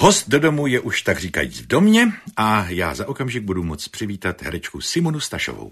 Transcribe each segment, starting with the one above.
Host do domu je už tak říkajíc v domě a já za okamžik budu moct přivítat herečku Simonu Stašovou.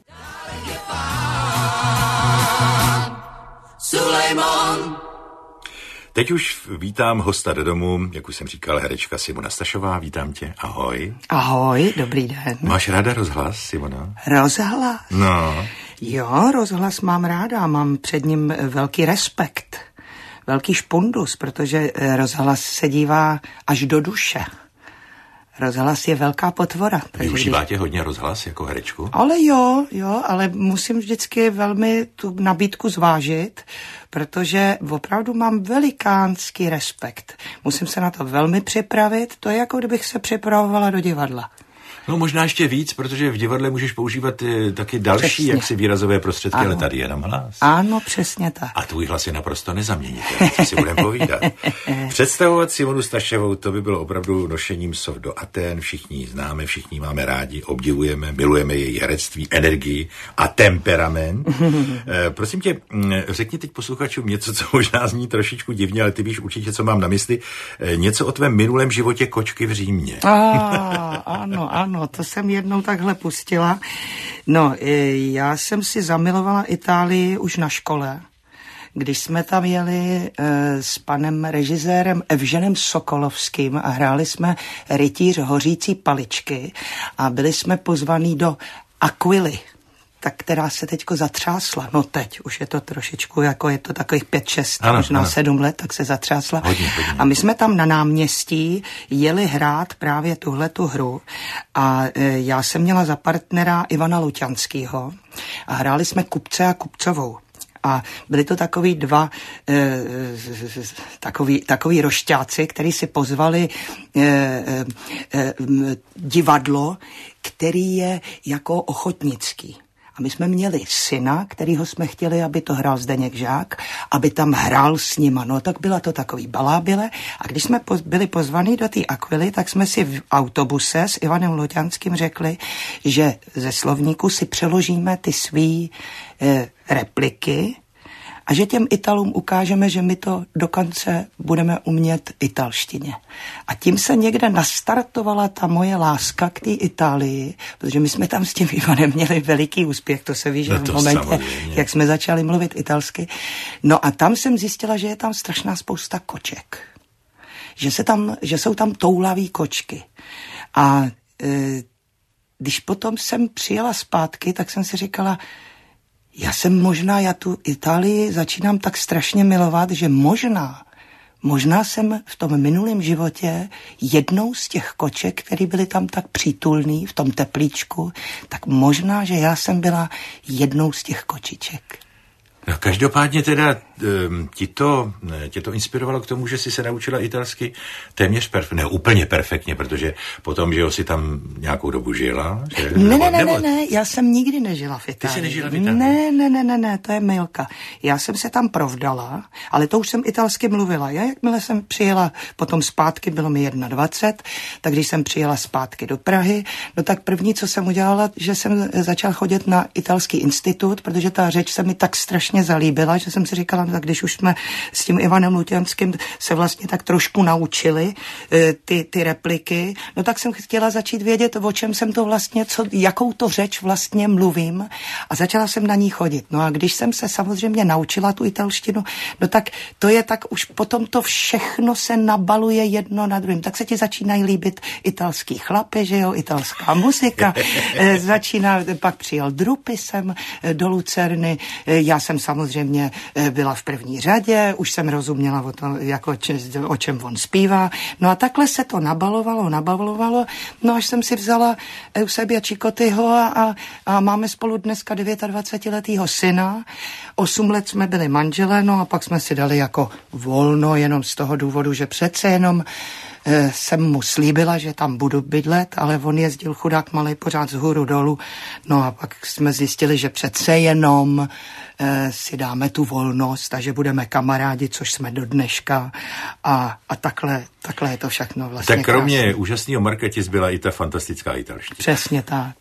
Teď už vítám hosta do domu, jak už jsem říkal, herečka Simona Stašová. Vítám tě, ahoj. Ahoj, dobrý den. Máš ráda rozhlas, Simona? Rozhlas? No. Jo, rozhlas mám ráda, mám před ním velký respekt, velký špundus, protože rozhlas se dívá až do duše. Rozhlas je velká potvora. Využíváte hodně rozhlas jako herečku? Ale jo, ale musím vždycky velmi tu nabídku zvážit, protože opravdu mám velikánský respekt. Musím se na to velmi připravit, to je jako kdybych se připravovala do divadla. No možná ještě víc, protože v divadle můžeš používat taky další jaksi výrazové prostředky, ano. Ale tady je jenom hlas. Ano, přesně tak. A tvůj hlas je naprosto nezaměnitelný, co si budeme povídat. Představovat Simonu Stašovou, to by bylo opravdu nošením sov do Aten, všichni ji známe, všichni máme rádi, obdivujeme, milujeme její herectví, energii a temperament. Prosím tě, řekni teď posluchačům něco, co možná zní trošičku divně, ale ty víš určitě, co mám na mysli, něco o tvém minulém životě kočky v Římě. Ano, to jsem jednou takhle pustila. No, já jsem si zamilovala Itálii už na škole, když jsme tam jeli s panem režisérem Evženem Sokolovským a hráli jsme Rytíř hořící paličky a byli jsme pozvaní do Aquily, tak která se teďko zatřásla. No teď, už je to trošičku, jako je to takových 5-6, možná 7 let, tak se zatřásla. Hodně. A my jsme tam na náměstí jeli hrát právě tuhletu hru a já jsem měla za partnera Ivana Luťanskýho a hráli jsme Kupce a Kupcovou. A byli to takový dva takový rošťáci, který si pozvali divadlo, který je jako ochotnický. A my jsme měli syna, kterýho jsme chtěli, aby to hrál Zdeněk Žák, aby tam hrál s nima. No tak byla to takový balábile. A když jsme byli pozvaní do té Aquily, tak jsme si v autobuse s Ivanem Luťanským řekli, že ze slovníku si přeložíme ty svý repliky a že těm Italům ukážeme, že my to dokonce budeme umět italštině. A tím se někde nastartovala ta moje láska k té Itálii, protože my jsme tam s tím Ivanem měli veliký úspěch, to se ví, že v momentě, jak jsme začali mluvit italsky. No a tam jsem zjistila, že je tam strašná spousta koček. Že jsou tam toulavý kočky. A když potom jsem přijela zpátky, tak jsem si říkala, já tu Itálii začínám tak strašně milovat, že možná jsem v tom minulém životě jednou z těch koček, které byly tam tak přítulný v tom teplíčku, tak možná, že já jsem byla jednou z těch kočiček. No, každopádně teda tě to inspirovalo k tomu, že jsi se naučila italsky téměř ne úplně perfektně, protože potom, že si tam nějakou dobu žila. Že? Ne, já jsem nikdy nežila v Itálii. Ty jsi nežila v Itálii? Ne, to je mylka. Já jsem se tam provdala, ale to už jsem italsky mluvila. Jakmile jsem přijela potom zpátky, bylo mi 21, tak když jsem přijela zpátky do Prahy, no tak první, co jsem udělala, že jsem začala chodit na italský institut, protože ta řeč se mi tak strašně zalíbila, že jsem si říkala, tak když už jsme s tím Ivanem Luťanským se vlastně tak trošku naučili ty repliky, no tak jsem chtěla začít vědět, o čem jsem to vlastně, jakou to řeč vlastně mluvím a začala jsem na ní chodit. No a když jsem se samozřejmě naučila tu italštinu, no tak to je tak, už potom to všechno se nabaluje jedno na druhém. Tak se ti začínají líbit italský chlapy, že jo, italská muzika. Pak přijel Drupy sem do Lucerny. Já jsem samozřejmě byla v první řadě, už jsem rozuměla o tom, o čem on zpívá. No a takhle se to nabalovalo, no až jsem si vzala Eusebia Čikotyho a máme spolu dneska 29letýho syna. 8 let jsme byli manželé, no a pak jsme si dali jako volno, jenom z toho důvodu, že přece jenom jsem mu slíbila, že tam budu bydlet, ale on jezdil chudák malej pořád z dolů. No a pak jsme zjistili, že přece jenom si dáme tu volnost a že budeme kamarádi, což jsme do dneška. A takhle je to všechno vlastně. Tak kromě krásný. Úžasného Marka ti zbyla i ta fantastická italština. Přesně tak.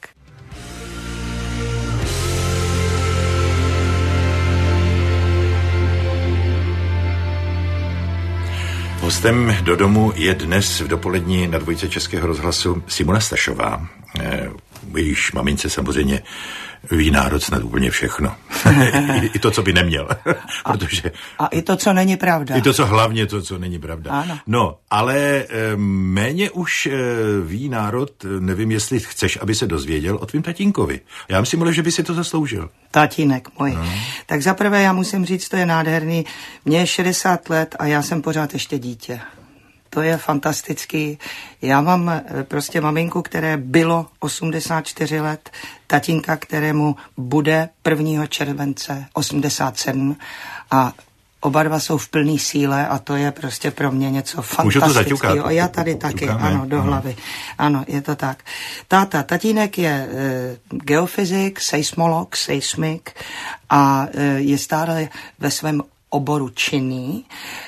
Hostem do domu je dnes v dopolední na Dvojce Českého rozhlasu Simona Stašová. Jejíž mamince samozřejmě ví národ snad úplně všechno. I to, co by neměl. Protože... A i to, co není pravda. I to, co hlavně to, co není pravda. Ano. No, ale méně už ví národ, nevím, jestli chceš, aby se dozvěděl o tvým tatínkovi. Já myslím, že by si to zasloužil. Tatínek můj. No. Tak zaprvé já musím říct, to je nádherný. Mně je 60 let a já jsem pořád ještě dítě. To je fantastický. Já mám prostě maminku, které bylo 84 let, tatínka, kterému bude 1. července 87 a oba dva jsou v plný síle a to je prostě pro mě něco fantastického. Já tady taky, ano, do hlavy. Ano, je to tak. Tatínek je geofyzik, seismolog, seismik a je stále ve svém oboru činný.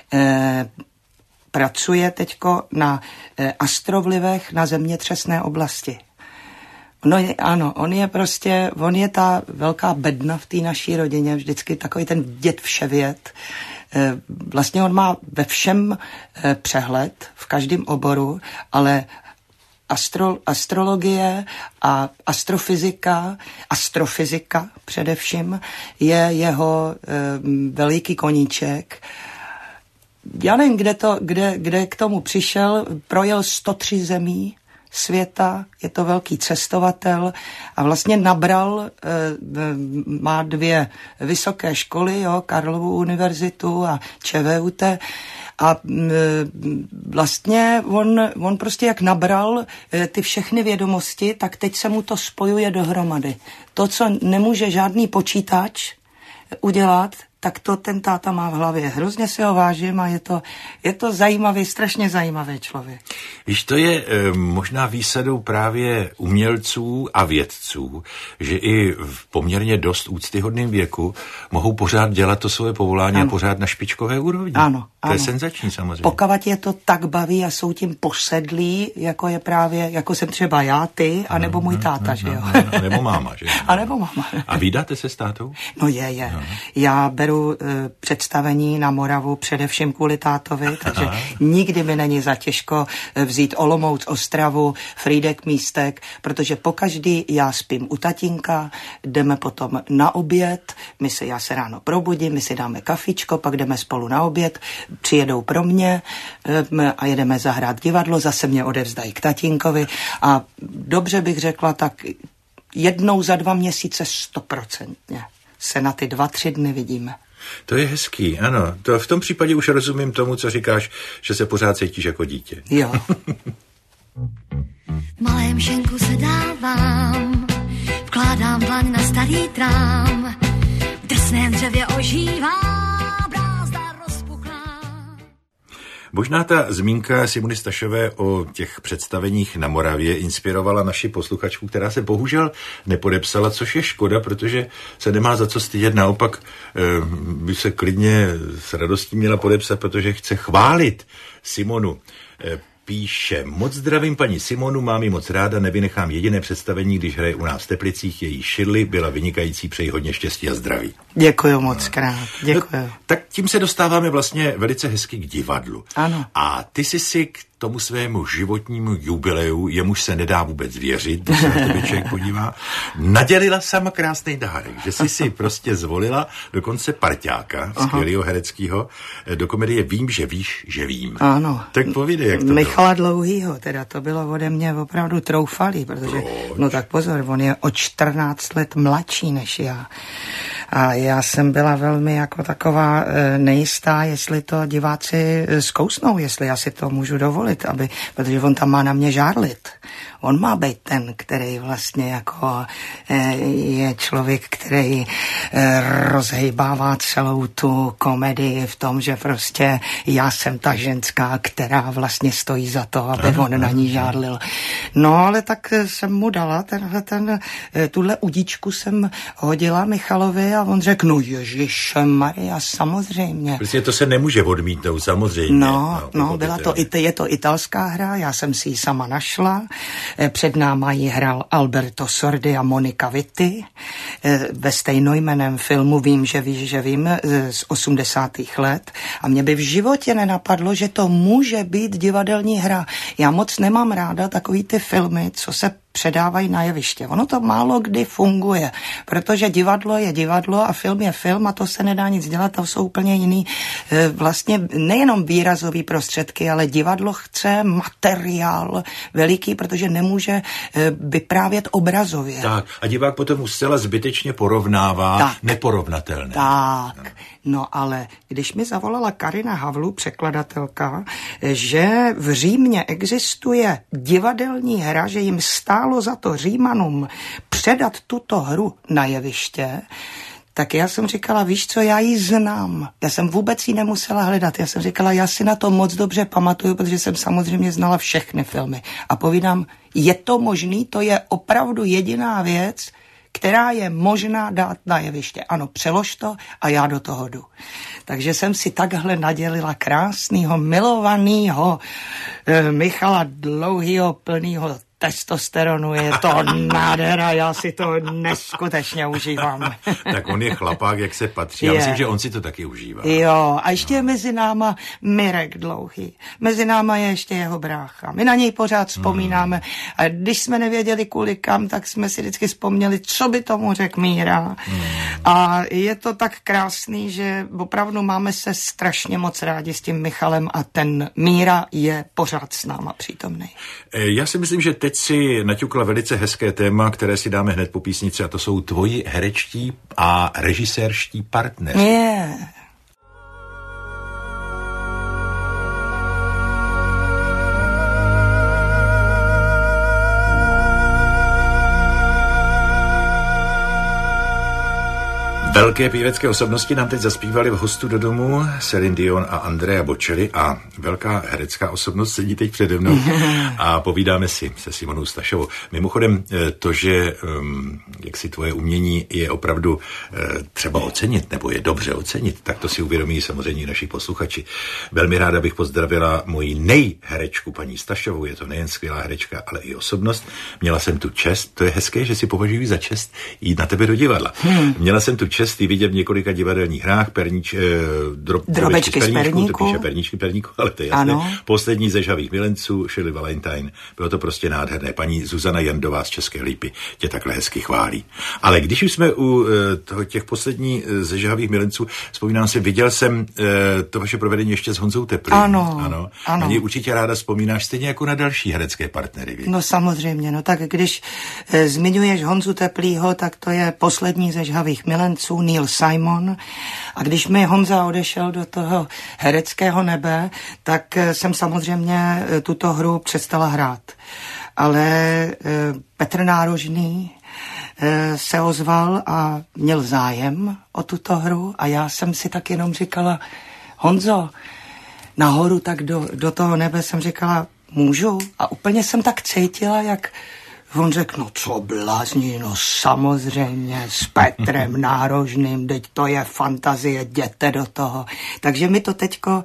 Pracuje teďko na astrovlivech na zemětřesné oblasti. On je ta velká bedna v té naší rodině, vždycky takový ten děd vševěd. Vlastně on má ve všem přehled, v každém oboru, ale astrologie a astrofyzika především je jeho veliký koníček. Já nevím, kde k tomu přišel, projel 103 zemí světa, je to velký cestovatel a vlastně nabral, má 2 vysoké školy, Karlovu univerzitu a ČVUT a vlastně on prostě jak nabral ty všechny vědomosti, tak teď se mu to spojuje dohromady. To, co nemůže žádný počítač udělat, tak to ten táta má v hlavě. Hrozně si ho vážím a je to zajímavý, strašně zajímavý člověk. Víš, to je možná výsadou právě umělců a vědců, že i v poměrně dost úctyhodným věku mohou pořád dělat to svoje povolání a pořád na špičkové úrovni. Ano. To je senzační samozřejmě. Pokud je to tak baví a jsou tím posedlí, jako je právě, jako jsem třeba já, ty, anebo můj táta, že jo? A nebo máma, že? A nebo máma. A vídáte se s tátou? No je. No. Já beru představení na Moravu především kvůli tátovi, takže nikdy mi není za těžko vzít Olomouc, Ostravu, Frýdek, Místek, protože pokaždý já spím u tatínka, jdeme potom na oběd, já se ráno probudím, my si dáme kafičko, pak jdeme spolu na oběd, přijedou pro mě a jedeme zahrát divadlo, zase mě odevzdají k tatínkovi a dobře bych řekla, tak jednou za 2 měsíce 100% se na ty 2-3 dny vidíme. To je hezký, ano. To v tom případě už rozumím tomu, co říkáš, že se pořád cítíš jako dítě. Jo. V malém šenku se dávám, vkládám dlaň na starý trám, v drsném dřevě ožívá brázda rozpuklá. Možná ta zmínka Simony Stašové o těch představeních na Moravě inspirovala naši posluchačku, která se bohužel nepodepsala, což je škoda, protože se nemá za co stydět, naopak by se klidně s radostí měla podepsat, protože chce chválit Simonu. Píše, moc zdravím paní Simonu, mám ji moc ráda, nevynechám jediné představení, když hraje u nás v Teplicích, její Shirley byla vynikající, přeji hodně štěstí a zdraví. Děkuju moc krát, děkuju. No, tak tím se dostáváme vlastně velice hezky k divadlu. Ano. A ty jsi si k tomu svému životnímu jubileu, jemuž se nedá vůbec věřit, když se na tebe člověk podívá, nadělila sama krásný dárek, že jsi si prostě zvolila dokonce parťáka, skvělýho hereckýho, do komedie Vím, že víš, že vím. Ano. Tak povídej, jak to Michala Dlouhýho, teda to bylo ode mě opravdu troufalý, protože, no tak pozor, on je o 14 let mladší než já. A já jsem byla velmi jako taková nejistá, jestli to diváci zkousnou, jestli já si to můžu dovolit, protože on tam má na mě žárlit. On má být ten, který vlastně jako je člověk, který rozhejbává celou tu komedii v tom, že prostě já jsem ta ženská, která vlastně stojí za to, aby on na ní žárlil. No, ale tak jsem mu dala tuhle udičku jsem hodila Michalovi a on řekl, no ježišmarja, samozřejmě. Prostě to se nemůže odmítnout, samozřejmě. Je to italská hra, já jsem si ji sama našla. Před náma ji hrál Alberto Sordi a Monica Vitti. Ve stejnojmenném filmu Vím, že vím, z 80. let. A mě by v životě nenapadlo, že to může být divadelní hra. Já moc nemám ráda takový ty filmy, co se předávají na jeviště. Ono to málo kdy funguje, protože divadlo je divadlo a film je film a to se nedá nic dělat, to jsou úplně jiný vlastně nejenom výrazový prostředky, ale divadlo chce materiál veliký, protože nemůže vyprávět obrazově. Tak a divák potom už zcela zbytečně porovnává neporovnatelné. Tak, no ale když mi zavolala Karina Havlu, překladatelka, že v Římě existuje divadelní hra, že jim stálo za to Římanům předat tuto hru na jeviště, tak já jsem říkala, víš co, já ji znám. Já jsem vůbec ji nemusela hledat. Já jsem říkala, já si na to moc dobře pamatuju, protože jsem samozřejmě znala všechny filmy. A povídám, je to možný, to je opravdu jediná věc, která je možná dát na jeviště. Ano, přelož to a já do toho jdu. Takže jsem si takhle nadělila krásnýho, milovanýho Michala Dlouhýho, plnýho testosteronu, je to nádhera, já si to neskutečně užívám. Tak on je chlapák, jak se patří. Já myslím, že on si to taky užívá. Jo, a ještě je mezi náma Mirek Dlouhý. Mezi náma je ještě jeho brácha. My na něj pořád vzpomínáme. A když jsme nevěděli kvůli kam, tak jsme si vždycky vzpomněli, co by tomu řekl Míra. A je to tak krásný, že opravdu máme se strašně moc rádi s tím Michalem a ten Míra je pořád s náma přítomný. Já si myslím, že teď si naťukla velice hezké téma, které si dáme hned po písnici, a to jsou tvoji herečtí a režisérští partneři. Yeah. Velké pěvecké osobnosti nám teď zaspívali v Hostu do domu, Céline Dion a Andrea Bocelli, a velká herecká osobnost sedí teď přede mnou a povídáme si se Simonou Stašovou. Mimochodem to, že jak si tvoje umění je opravdu třeba ocenit, nebo je dobře ocenit, tak to si uvědomí samozřejmě naši posluchači. Velmi ráda bych pozdravila moji nejherečku paní Stašovou, je to nejen skvělá herečka, ale i osobnost. Měla jsem tu čest, to je hezké, že si považuji za čest jít na tebe do divadla. Měla jsem tu čest vidět v několika divadelních hrách, Drobečky z perníku. To píše Perníčky perníku, ale to je jasné. Ano. Poslední ze Žhavých milenců, Shirley Valentine. Bylo to prostě nádherné. Paní Zuzana Jandová z České Lípy tě takhle hezky chválí. Ale když už jsme u těch posledních ze Žhavých milenců, vzpomínám si, viděl jsem to vaše provedení ještě s Honzou Teplým. Ano. Na něj určitě ráda vzpomínáš, stejně jako na další herecké partnery. No samozřejmě, no tak když zmiňuješ Honzu Teplýho, tak to je poslední ze Žhavých milenců, Neil Simon. A když mi Honza odešel do toho hereckého nebe, tak jsem samozřejmě tuto hru přestala hrát. Ale Petr Nárožný se ozval a měl zájem o tuto hru a já jsem si tak jenom říkala, Honzo, nahoru tak do toho nebe jsem říkala, můžu? A úplně jsem tak cítila, jak on řekl, no co blázní, no samozřejmě s Petrem Nárožným, teď to je fantazie, jděte do toho. Takže my to teďko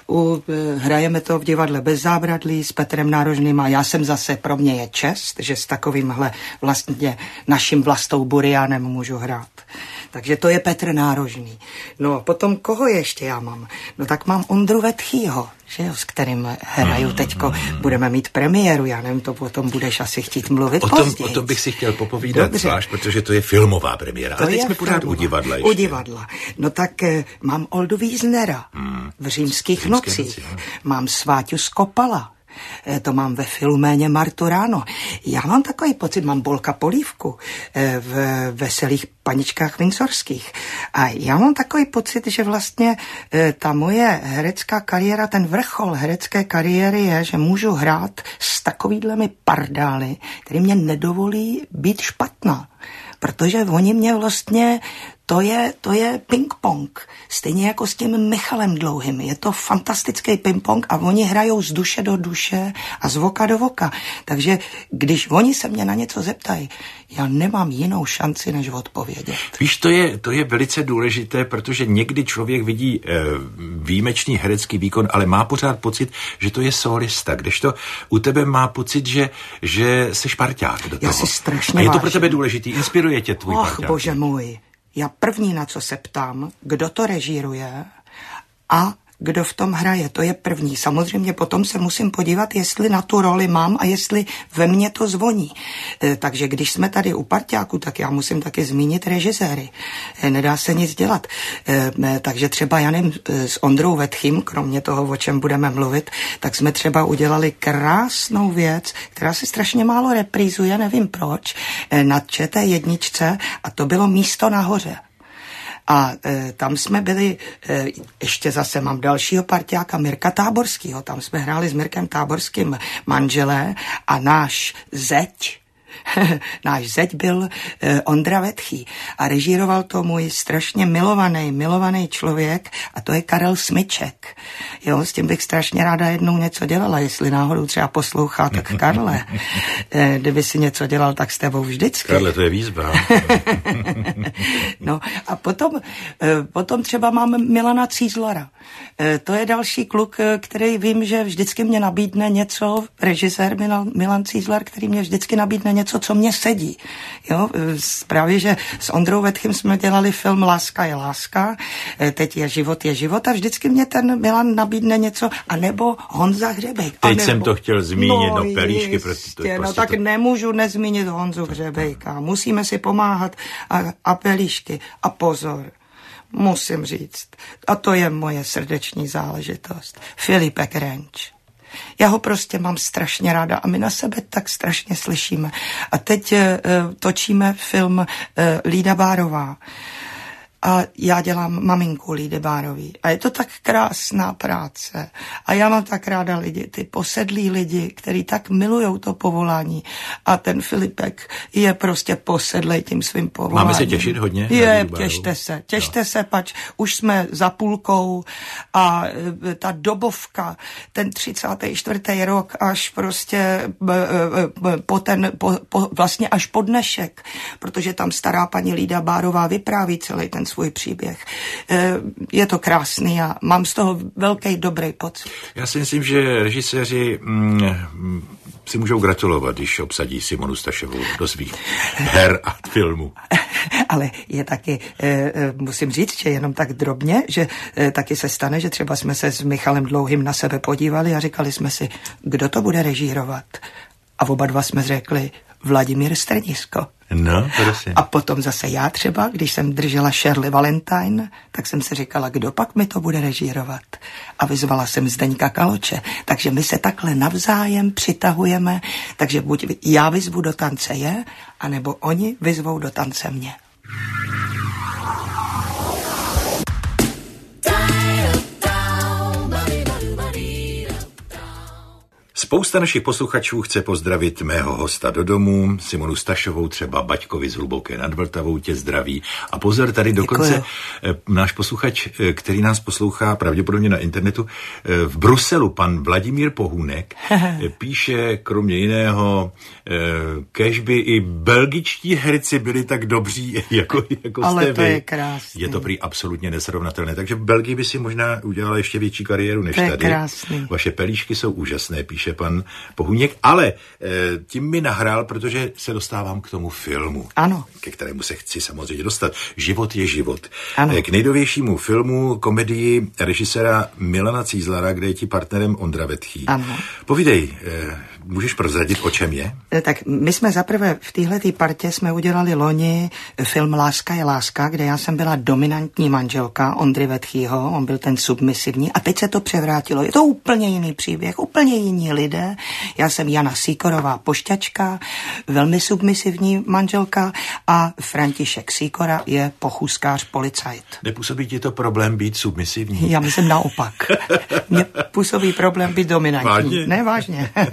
hrajeme to v divadle Bez zábradlí s Petrem Nárožným a já jsem zase, pro mě je čest, že s takovýmhle vlastně naším Vlastou Burianem můžu hrát. Takže to je Petr Nárožný. No potom koho ještě já mám? No tak mám Ondru Vetchýho, že jo, s kterým hraju teďko. Budeme mít premiéru, já nevím, to potom budeš asi chtít mluvit později. O tom bych si chtěl popovídat zvlášť, protože to je filmová premiéra. A teď jsme pořád u divadla ještě. U divadla. No tak mám Oldu Wiesnera v Římských nocích. Mám Sváťu Skopala. To mám ve Filuméně Martu ráno. Já mám takový pocit, mám Bolka Polívku v Veselých paničkách Windsorských. A já mám takový pocit, že vlastně ta moje herecká kariéra, ten vrchol herecké kariéry je, že můžu hrát s takovýhlemi pardály, který mě nedovolí být špatná. Protože oni mě vlastně to je ping-pong. Stejně jako s tím Michalem Dlouhým. Je to fantastický ping-pong a oni hrajou z duše do duše a z voka do voka. Takže když oni se mě na něco zeptají, já nemám jinou šanci, než odpovědět. Víš, to je velice důležité, protože někdy člověk vidí výjimečný herecký výkon, ale má pořád pocit, že to je solista, kdežto u tebe má pocit, že jsi parťák do toho. Já si strašně a je to vážím. pro tebe důležitý, inspiruje tě tvůj parťák. Bože můj, já první, na co se ptám, kdo to režíruje a kdo v tom hraje, to je první. Samozřejmě potom se musím podívat, jestli na tu roli mám a jestli ve mně to zvoní. Takže když jsme tady u parťáku, tak já musím taky zmínit režiséry. Nedá se nic dělat. Takže třeba, já nevím, s Ondrou Vetchým, kromě toho, o čem budeme mluvit, tak jsme třeba udělali krásnou věc, která se strašně málo reprízuje, nevím proč, na ČT1 a to bylo Místo nahoře. A tam jsme byli, ještě zase mám dalšího parťáka, Mirka Táborskýho, tam jsme hráli s Mirkem Táborským manželé a náš zeď byl Ondra Vetchý a režíroval to můj strašně milovaný člověk a to je Karel Smyček. Jo, s tím bych strašně ráda jednou něco dělala, jestli náhodou třeba poslouchá, tak Karle, kdyby si něco dělal, tak s tebou vždycky. Karle, to je výzva. No a potom třeba máme Milana Cízlara. To je další kluk, který vím, že vždycky mě nabídne něco, režisér Milan Cízlar, který mě vždycky nabídne něco, co mě sedí. Jo, právě, že s Ondrou Vetchým jsme dělali film Láska je láska, teď je život a vždycky mě ten Milan nabídne něco, anebo Honza Hřebejk. Teď jsem to chtěl zmínit, Pelíšky. No tak nemůžu nezmínit Honzu Hřebejka. Musíme si pomáhat a Pelíšky. A pozor, musím říct, a to je moje srdeční záležitost, Filipek Renč. Já ho prostě mám strašně ráda a my na sebe tak strašně slyšíme. A teď točíme film Lída Bárová. A já dělám maminku Lídy Bárový. A je to tak krásná práce. A já mám tak ráda lidi, ty posedlí lidi, kteří tak milujou to povolání. A ten Filipek je prostě posedlej tím svým povoláním. Máme se těšit hodně? Těšte se, pač už jsme za půlkou a ta dobovka, ten 34. rok až prostě vlastně až po dnešek, protože tam stará paní Lída Bárová vypráví celý ten svůj příběh. Je to krásný a mám z toho velký dobrý pocit. Já si myslím, že režiséři si můžou gratulovat, když obsadí Simonu Staševou do svých her a filmů. Ale je taky, musím říct, že jenom tak drobně, že taky se stane, že třeba jsme se s Michalem Dlouhým na sebe podívali a říkali jsme si, kdo to bude režírovat. A oba dva jsme řekli Vladimír Strnisko. No, prosím. A potom zase já třeba, když jsem držela Shirley Valentine, tak jsem si říkala, kdo pak mi to bude režírovat. A vyzvala jsem Zdeňka Kaloče. Takže my se takhle navzájem přitahujeme, takže buď já vyzvu do tance je, anebo oni vyzvou do tance mě. Spousta našich posluchačů chce pozdravit mého hosta do domu, Simonu Stašovou, třeba Baťkovi z Hluboké nad Vltavou tě zdraví. A pozor, tady dokonce náš posluchač, který nás poslouchá pravděpodobně na internetu, v Bruselu, pan Vladimír Pohůnek, píše kromě jiného, kéžby i belgičtí herci byli tak dobří, jako ale jste to vy. Je krásný. Je to prý absolutně nesrovnatelné. Takže v Belgii by si možná udělala ještě větší kariéru než to je tady. Krásný. Vaše pelíšky jsou úžasné, píše pan Pohůněk, ale tím mi nahrál, protože se dostávám k tomu filmu, ano, ke kterému se chci samozřejmě dostat. Život je život. Ano. K nejnovějšímu filmu, komedii režiséra Milana Cízlara, kde je ti partnerem Ondra Vetchý. Ano. Povídej, můžeš prozradit, o čem je? Tak my jsme zaprvé v téhletý partě jsme udělali loni film Láska je láska, kde já jsem byla dominantní manželka Ondry Vetchýho, on byl ten submisivní a teď se to převrátilo. Je to úplně jiný příběh, úplně jiní lidé. Já jsem Jana Sýkorová pošťačka, velmi submisivní manželka a František Sýkora je pochůzkář policajt. Nepůsobí ti to problém být submisivní? Já myslím naopak. Mně působí problém být dominantní. Vážně? Ne, vážně.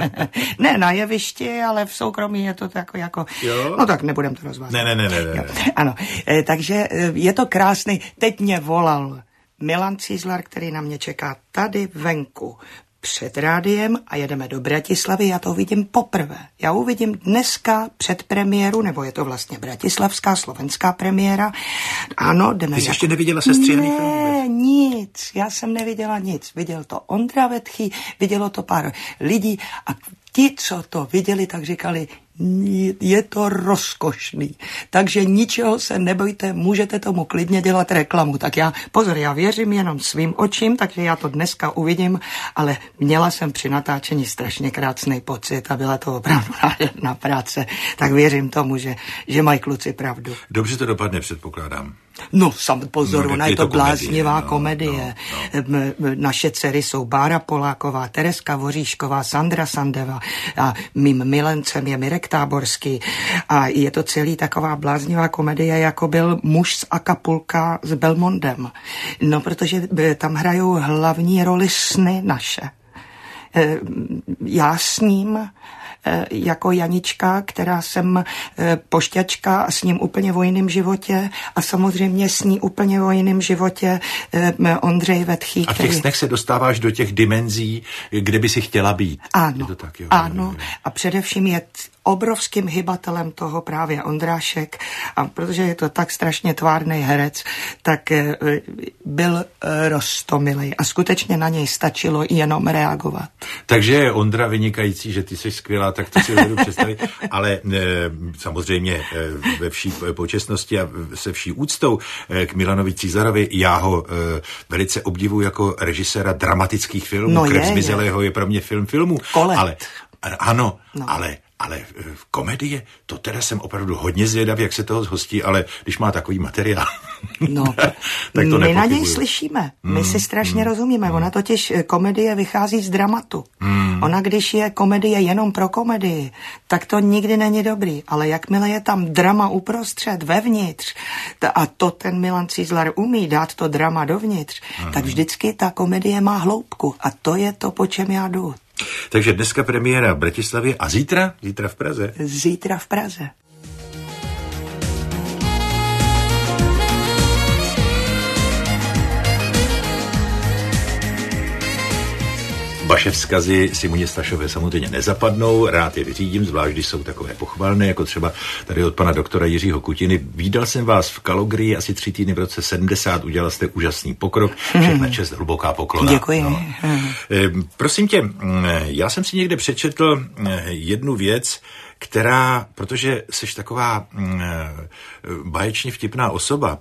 Ne na jevišti, ale v soukromí je to jako no tak nebudem to rozvádět. Ne. Ano, takže je to krásný. Teď mě volal Milan Cízlar, který na mě čeká tady venku před rádiem a jedeme do Bratislavy. Já to uvidím poprvé. Já uvidím dneska předpremiéru, nebo je to vlastně bratislavská, slovenská premiéra. Ano, jdeme. Ty jsi ještě neviděla sestříhaný film? Ne, nic. Já jsem neviděla nic. Viděl to Ondra Vetchý, vidělo to pár lidí a ti, co to viděli, tak říkali, je to rozkošný. Takže ničeho se nebojte, můžete tomu klidně dělat reklamu. Tak já věřím jenom svým očím, takže já to dneska uvidím, ale měla jsem při natáčení strašně krásný pocit a byla to opravdu nádherná práce. Tak věřím tomu, že mají kluci pravdu. Dobře to dopadne, předpokládám. No, pozor, ona je to bláznivá komedie. Naše dcery jsou Bára Poláková, Tereska Voříšková, Sandra Sandeva a mým milencem je Mirek Táborský. A je to celý taková bláznivá komedie, jako byl Muž z Acapulca s Belmondem. No, protože tam hrajou hlavní roli sny naše. Já s ním jako Janička, která jsem pošťačka a s ním úplně o jiném životě a samozřejmě s ní úplně o jiném životě Ondřej Vetchý. A v těch snech se dostáváš do těch dimenzí, kde by si chtěla být. Ano, je to tak, jo, ano. Jo. A především je obrovským hybatelem toho právě Ondrášek a protože je to tak strašně tvárný herec, tak byl roztomilý a skutečně na něj stačilo jenom reagovat. Takže je Ondra vynikající, že ty jsi skvělá, tak to si dovedu představit, ale samozřejmě ve vší počestnosti a se vší úctou k Milanovi Cízlarovi, já ho velice obdivuji jako režiséra dramatických filmů. No Krev zmizelého je pro mě film filmů. Ale Ale v komedie, to teda jsem opravdu hodně zvědavý, jak se toho zhostí, ale když má takový materiál, no, tak to my na něj slyšíme. My si strašně rozumíme. Ona totiž komedie vychází z dramatu. Ona, když je komedie jenom pro komedii, tak to nikdy není dobrý. Ale jakmile je tam drama uprostřed, vevnitř, a to ten Milan Cízlar umí dát to drama dovnitř, tak vždycky ta komedie má hloubku. A to je to, po čem já jdu. Takže dneska premiéra v Bratislavě a zítra v Praze. Zítra v Praze. Vaše vzkazy Simoně Stašové samozřejmě nezapadnou, rád je vyřídím, zvlášť když jsou takové pochvalné, jako třeba tady od pana doktora Jiřího Kutiny. Vídal jsem vás v Kalogrii asi 3 týdny v roce 70, udělal jste úžasný pokrok, všechna čest, hluboká poklona. Děkuji. No. Prosím tě, já jsem si někde přečetl jednu věc, která, protože jsi taková báječně vtipná osoba,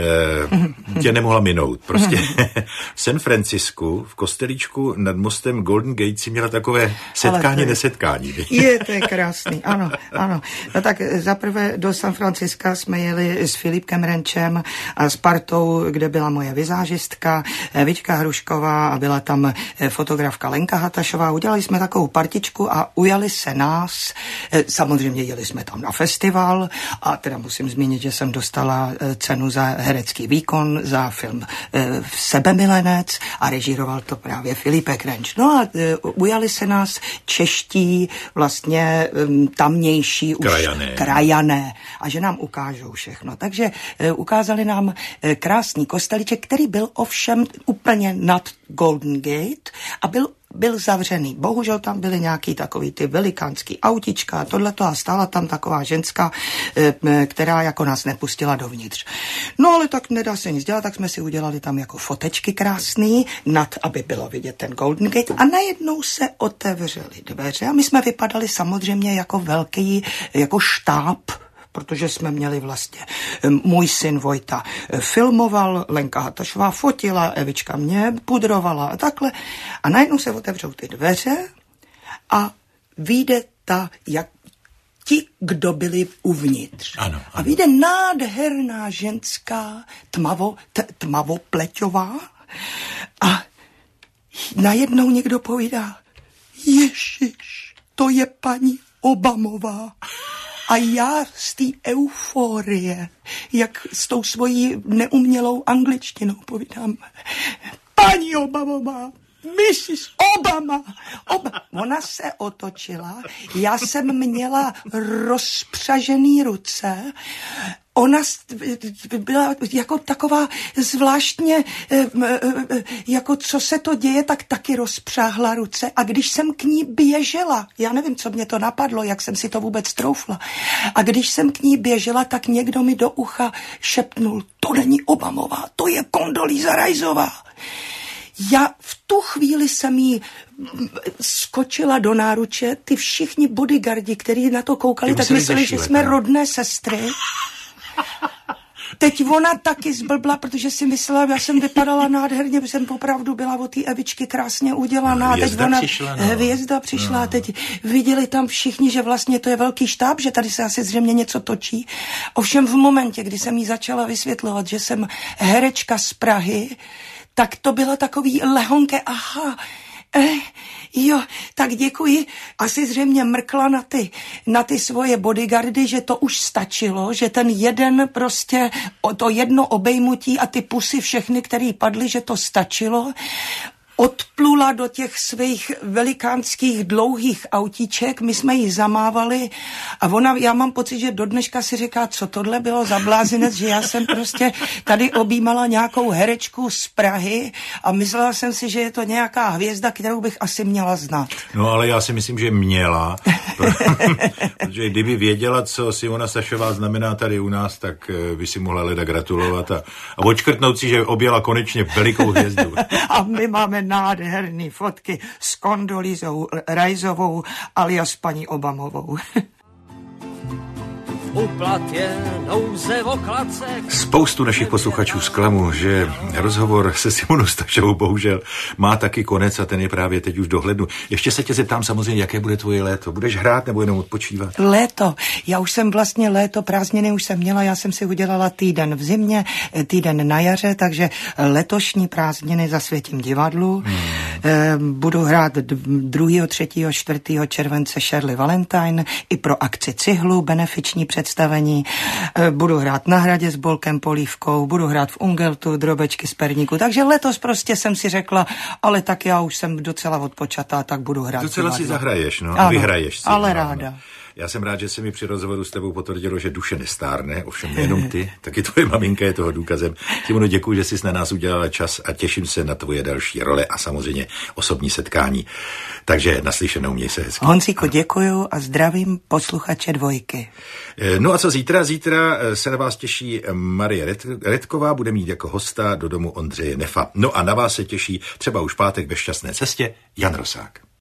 tě nemohla minout. Prostě v San Francisku, v kostelíčku nad mostem Golden Gate si měla takové setkání, nesetkání. To je krásný, ano. No tak zaprvé do San Franciska jsme jeli s Filipkem Renčem a s partou, kde byla moje vizážistka Vička Hrušková a byla tam fotografka Lenka Hatašová. Udělali jsme takovou partičku a ujali se nás. Samozřejmě jeli jsme tam na festival a teda musím zmínit, že jsem dostala cenu za herecký výkon za film Sebemilenec a režíroval to právě Filipek Renč. No a ujali se nás čeští vlastně tamnější už krajané a že nám ukážou všechno. Takže ukázali nám krásný kostelíček, který byl ovšem úplně nad Golden Gate a byl zavřený. Bohužel tam byly nějaký takový ty velikánský autička a tohleto a stála tam taková ženská, která jako nás nepustila dovnitř. No ale tak nedá se nic dělat, tak jsme si udělali tam jako fotečky krásný, aby bylo vidět ten Golden Gate a najednou se otevřely dveře a my jsme vypadali samozřejmě jako velký, jako štáb, protože jsme měli vlastně, můj syn Vojta filmoval, Lenka Hatašová fotila, Evička mě pudrovala a takhle. A najednou se otevřou ty dveře a vyjde jak ti, kdo byli uvnitř. Ano. A vyjde nádherná ženská, tmavopleťová a najednou někdo povídá, Ježiš, to je paní Obamová. A já z té euforie, jak s tou svojí neumělou angličtinou povídám, paní Obamová, Mrs. Obama. Ona se otočila, já jsem měla rozpřažený ruce, ona byla jako taková zvláštně, jako co se to děje, tak taky rozpřáhla ruce. A když jsem k ní běžela, já nevím, co mě to napadlo, jak jsem si to vůbec troufla, a když jsem k ní běžela, tak někdo mi do ucha šepnul, to není Obamová, to je Condoleezza Riceová. Já v tu chvíli jsem jí skočila do náruče, ty všichni bodyguardi, kteří na to koukali, tak mysleli, že jsme rodné sestry. Teď ona taky zblbla, protože si myslela, já jsem vypadala nádherně, protože jsem opravdu byla od té Evičky krásně udělaná. Hvězda přišla. Teď viděli tam všichni, že vlastně to je velký štáb, že tady se asi zřejmě něco točí. Ovšem v momentě, kdy jsem jí začala vysvětlovat, že jsem herečka z Prahy, tak to bylo takový lehonké, aha, jo, tak děkuji. Asi zřejmě mrkla na ty svoje bodyguardy, že to už stačilo, že ten jeden prostě, to jedno obejmutí a ty pusy všechny, který padly, že to stačilo. Odplula do těch svých velikánských dlouhých autíček, my jsme jí zamávali a ona, já mám pocit, že do dneška si říká, co tohle bylo za blázinec, že já jsem prostě tady objímala nějakou herečku z Prahy a myslela jsem si, že je to nějaká hvězda, kterou bych asi měla znát. No ale já si myslím, že měla, protože kdyby věděla, co Simona Stašová znamená tady u nás, tak by si mohla leda gratulovat a odškrtnout si, že objela konečně velikou hvězdu. A my máme nádherný fotky s Condoleezzou Riceovou alias paní Obamovou. Spoustu našich posluchačů zklamu, že rozhovor se Simonou Stašovou bohužel má taky konec a ten je právě teď už dohlednu. Ještě se tě zeptám samozřejmě, jaké bude tvoje léto. Budeš hrát nebo jenom odpočívat? Léto. Já už jsem vlastně prázdniny už jsem měla, já jsem si udělala týden v zimě, týden na jaře, takže letošní prázdniny zasvětím divadlu. Budu hrát 2., 3., 4. července Shirley Valentine i pro akci Cihlu, benefiční představení. Budu hrát na Hradě s Bolkem Polívkou, budu hrát v Ungeltu, Drobečky z Perníku. Takže letos prostě jsem si řekla, ale tak já už jsem docela odpočatá, tak budu hrát. Docela si zahraješ, no, ano, vyhraješ si. Ale ráda. No. Já jsem rád, že se mi při rozhovoru s tebou potvrdilo, že duše nestárne, ovšem nejenom ty, taky tvoje maminka je toho důkazem. Simono, děkuji, že jsi na nás udělala čas a těším se na tvoje další role a samozřejmě osobní setkání. Takže naslyšenou, měj se hezky. Honzíku, děkuju a zdravím posluchače Dvojky. No a co zítra? Zítra se na vás těší Marie Redková, bude mít jako hosta do domu Ondřeje Nefa. No a na vás se těší třeba už pátek ve šťastné cestě Jan Rosák.